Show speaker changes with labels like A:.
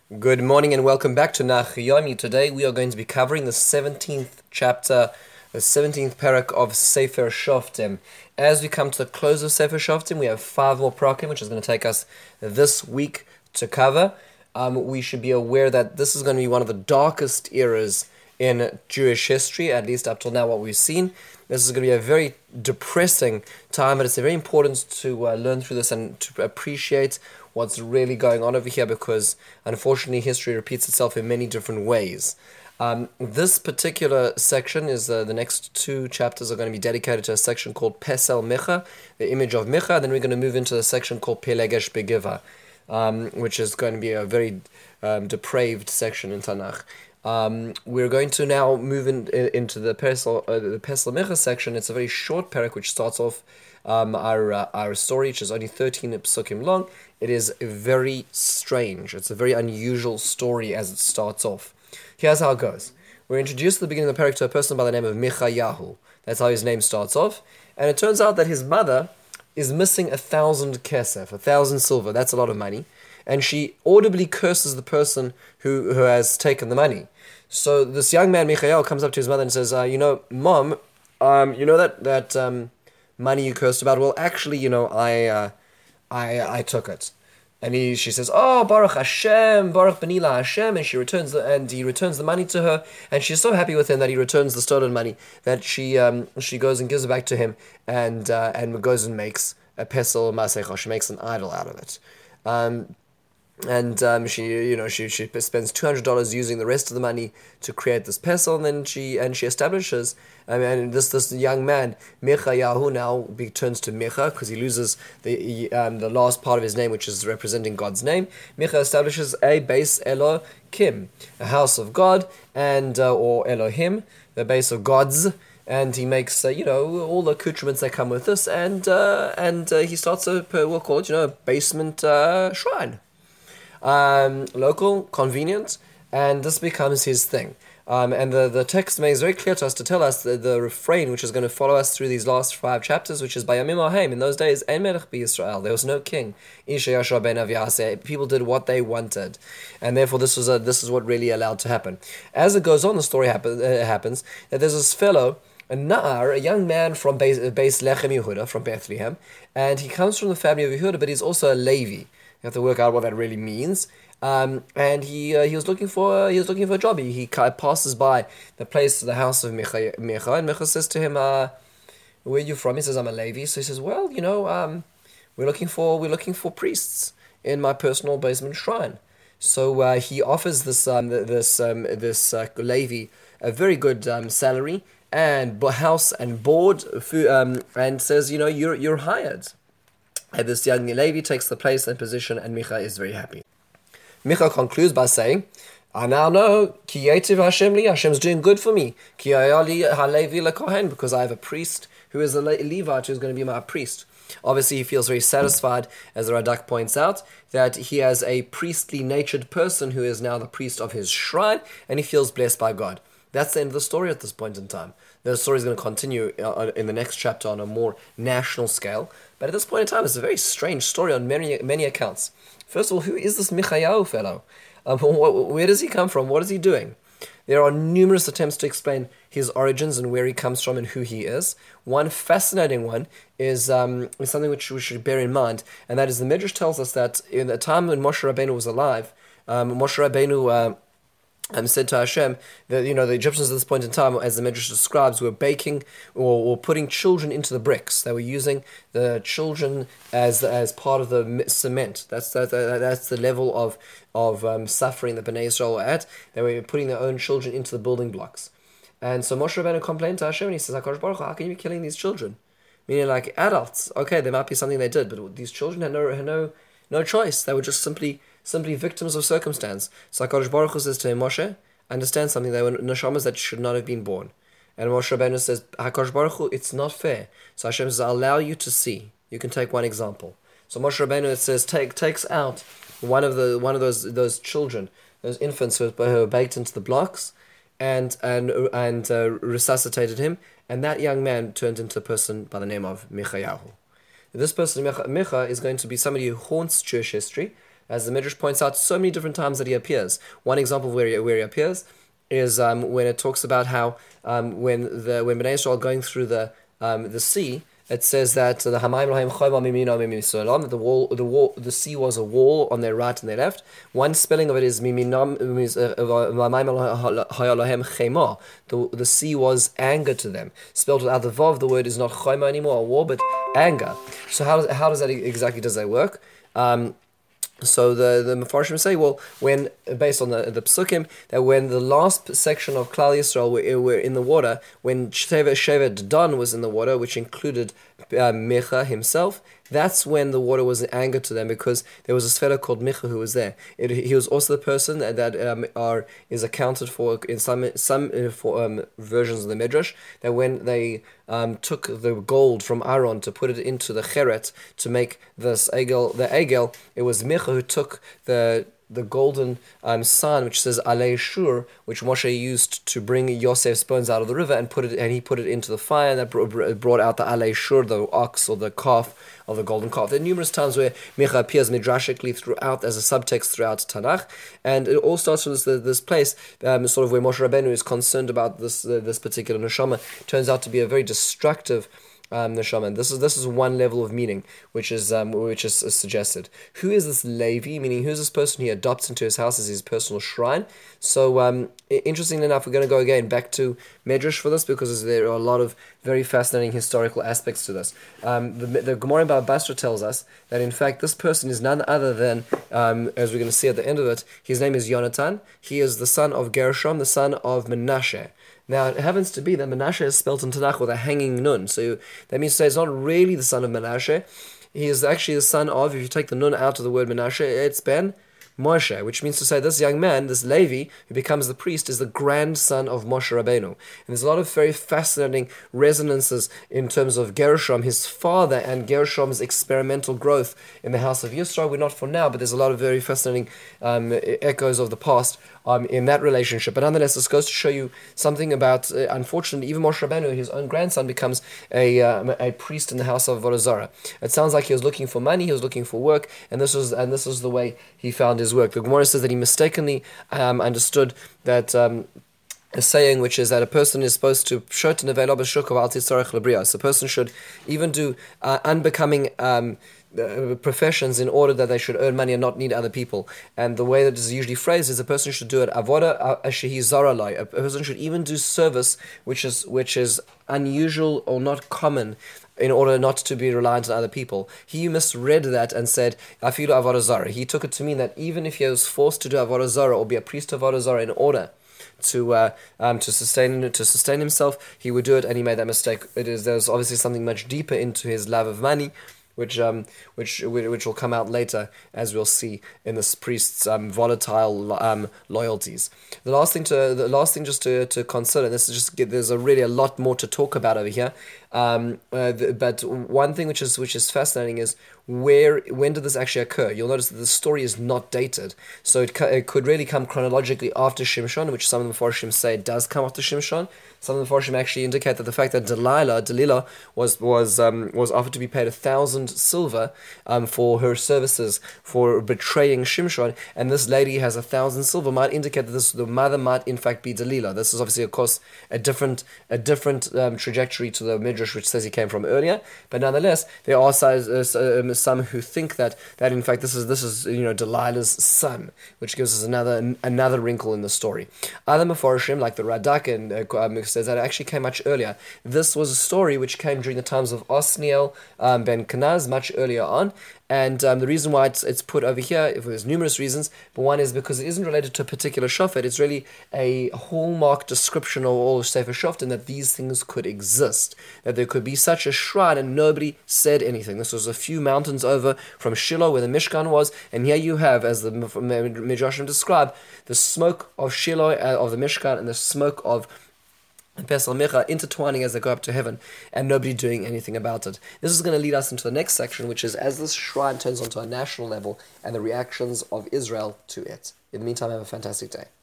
A: Good morning and welcome back to Nachiyomi. Today we are going to be covering the 17th chapter, the 17th parak of Sefer Shoftim. As we come to the close of Sefer Shoftim, we have 5 more parakim, which is going to take us this week to cover. We should be aware that this is going to be one of the darkest eras in Jewish history, at least up till now what we've seen. This is going to be a very depressing time, but it's very important to learn through this and to appreciate what's really going on over here, because unfortunately history repeats itself in many different ways. This particular section is the next 2 chapters are going to be dedicated to a section called Pesel Micha, the image of Micha. Then we're going to move into the section called Pelegesh Begiva, which is going to be a very depraved section in Tanakh. We're going to now move into the Pesel Micha section. It's a very short parak which starts off our story, which is only 13 psukim long. It is very strange. It's a very unusual story as it starts off. Here's how it goes. We're introduced at the beginning of the parak to a person by the name of Michayahu. That's how his name starts off. And it turns out that his mother is missing 1,000 kesef, 1,000 silver. That's a lot of money. And she audibly curses the person who has taken the money. So this young man, Michael, comes up to his mother and says, Mom, that money you cursed about? Well, actually, I took it. And she says, "Oh, Baruch Hashem, Baruch Benila Hashem," and he returns the money to her, and she's so happy with him that he returns the stolen money that she goes and gives it back to him, and goes and makes a pesel masecha. She makes an idol out of it. She spends $200 using the rest of the money to create this pesel, and then she establishes. And this young man Michayahu now turns to Micha because he loses the last part of his name, which is representing God's name. Micha establishes a base Elohim, a house of God, and or Elohim, the base of gods. And he makes all the accoutrements that come with this, and he starts we'll call it a basement shrine. Local, convenient, and this becomes his thing. And the text makes very clear to us to tell us the refrain which is going to follow us through these last 5 chapters, which is Bayamim Ahem. In those days, En Melech B'Yisrael, there was no king. People did what they wanted, and therefore this is what really allowed to happen. As it goes on, the story happens that there's this fellow, a Na'ar, a young man from Beis Lechem Yehuda, from Bethlehem, and he comes from the family of Yehuda, but he's also a Levi. You have to work out what that really means. And he was looking for a job. He passes by the house of Micha, and Micha says to him, "Where are you from?" He says, "I'm a Levi." So he says, "Well, we're looking for priests in my personal basement shrine." So he offers this Levi a very good salary and house and board, food, and says, "You're hired." And this young Levi takes the place and position, and Micha is very happy. Micha concludes by saying, "I now know, ki yetiv Hashem li, Hashem's doing good for me, ki ayali halevi lekohen, because I have a priest who is a Levite who's going to be my priest." Obviously, he feels very satisfied, as the Radak points out, that he has a priestly natured person who is now the priest of his shrine, and he feels blessed by God. That's the end of the story at this point in time. The story is going to continue in the next chapter on a more national scale. But at this point in time, it's a very strange story on many accounts. First of all, who is this Michayahu fellow? Where does he come from? What is he doing? There are numerous attempts to explain his origins and where he comes from and who he is. One fascinating one is something which we should bear in mind, and that is the Midrash tells us that in the time when Moshe Rabbeinu was alive, Moshe Rabbeinu said to Hashem that the Egyptians at this point in time, as the Midrash describes, were baking or putting children into the bricks. They were using the children as part of the cement. That's the level of suffering that Bnei Israel were at. They were putting their own children into the building blocks. And so Moshe Rabbeinu complained to Hashem, and he says, "HaKadosh Baruch Hu, how can you be killing these children?" Meaning, like adults. Okay, there might be something they did, but these children had no choice. They were just simply victims of circumstance. So HaKadosh Baruch Hu says to him, "Moshe, understand something, they were neshamas that should not have been born." And Moshe Rabbeinu says, "HaKadosh Baruch Hu, it's not fair." So Hashem says, "I'll allow you to see. You can take one example." So Moshe Rabbeinu, it says, takes out one of those children, those infants who were baked into the blocks, and resuscitated him, and that young man turned into a person by the name of Michayahu. This person, Micha, is going to be somebody who haunts Jewish history, As the Midrash points out, so many different times that he appears. One example of where he appears is when it talks about how when Bnei Israel are going through the sea, it says that the Hamayim Lahem Chayma Mimino Mimisolam, that the sea was a wall on their right and their left. One spelling of it is Miminam Hamayim Lahem Chema. The sea was anger to them. Spelled without the vav, the word is not Chayma anymore, a war, but anger. So how does that exactly does that work? So the Mefarshim say, well, when based on the psukim, that when the last section of Klal Yisrael were in the water, when Shevet Dan was in the water, which included Micha himself, that's when the water was an anger to them, because there was a fellow called Micha who was there. He was also the person that is accounted for in some versions of the Midrash, that when they took the gold from Aaron to put it into the cheret to make the egel, it was Micha who took the golden sun, which says Alei Shur, which Moshe used to bring Yosef's bones out of the river, and he put it into the fire, and that brought out the Alei Shur, the ox or the calf of the golden calf. There are numerous times where Micha appears midrashically throughout as a subtext throughout Tanakh, and it all starts from this place, sort of where Moshe Rabbeinu is concerned about this particular neshama. Turns out to be a very destructive neshama. This is one level of meaning which is suggested. Who is this Levi? Meaning, who's this person he adopts into his house as his personal shrine? So, interestingly enough, we're going to go again back to Medrash for this, because there are a lot of very fascinating historical aspects to this. The Gemara in Baba Basra tells us that in fact this person is none other than, as we're going to see at the end of it, his name is Yonatan. He is the son of Gershom, the son of Menashe. Now, it happens to be that Menashe is spelt in Tanakh with a hanging nun, so that means to say it's not really the son of Menashe. He is actually the son of, if you take the nun out of the word Menashe, it's Ben Moshe, which means to say this young man, this Levi, who becomes the priest, is the grandson of Moshe Rabbeinu. And there's a lot of very fascinating resonances in terms of Gershom, his father, and Gershom's experimental growth in the house of Yisrael. We're not for now, but there's a lot of very fascinating echoes of the past in that relationship. But nonetheless, this goes to show you something about, unfortunately, even Moshe Rabbeinu, his own grandson, becomes a priest in the house of Avodah Zarah. It sounds like he was looking for money, he was looking for work, and this was the way he found his work. The Gemara says that he mistakenly understood that a saying, which is that a person is supposed to shot in a so a person should even do unbecoming professions in order that they should earn money and not need other people. And the way that it is usually phrased is a person should do it avoda shehi zaralai. A person should even do service which is unusual or not common, in order not to be reliant on other people. He misread that and said, afilu avodah zarah. He took it to mean that even if he was forced to do avodah zarah or be a priest of avodah zarah in order to sustain himself, he would do it, and he made that mistake. There's obviously something much deeper into his love of money, which will come out later, as we'll see in this priest's volatile loyalties. The last thing just to consider, this is just there's really a lot more to talk about over here. But one thing which is fascinating is when did this actually occur? You'll notice that the story is not dated, so it could really come chronologically after Shimshon, which some of the Mefarshim say it does come after Shimshon. Some of the Mefarshim actually indicate that the fact that Delilah was offered to be paid 1,000 silver for her services for betraying Shimshon, and this lady has 1,000 silver, might indicate that the mother might in fact be Delilah. This is obviously, of course, a different trajectory to the Midrash which says he came from earlier, but nonetheless there are some who think that in fact this is Delilah's son, which gives us another wrinkle in the story. Other Mefarshim, like the Radak and says that it actually came much earlier. This was a story which came during the times of Osniel ben Kenaz, much earlier on. And the reason why it's put over here, there's numerous reasons, but one is because it isn't related to a particular shofet. It's really a hallmark description of all of Sefer Shoftim, that these things could exist, that there could be such a shrine, and nobody said anything. This was a few mountains over from Shiloh, where the Mishkan was, and here you have, as the Midrashim describe, the smoke of Shiloh, of the Mishkan, and the smoke of Pesach Micha intertwining as they go up to heaven, and nobody doing anything about it. This is going to lead us into the next section, which is as this shrine turns onto a national level and the reactions of Israel to it. In the meantime, have a fantastic day.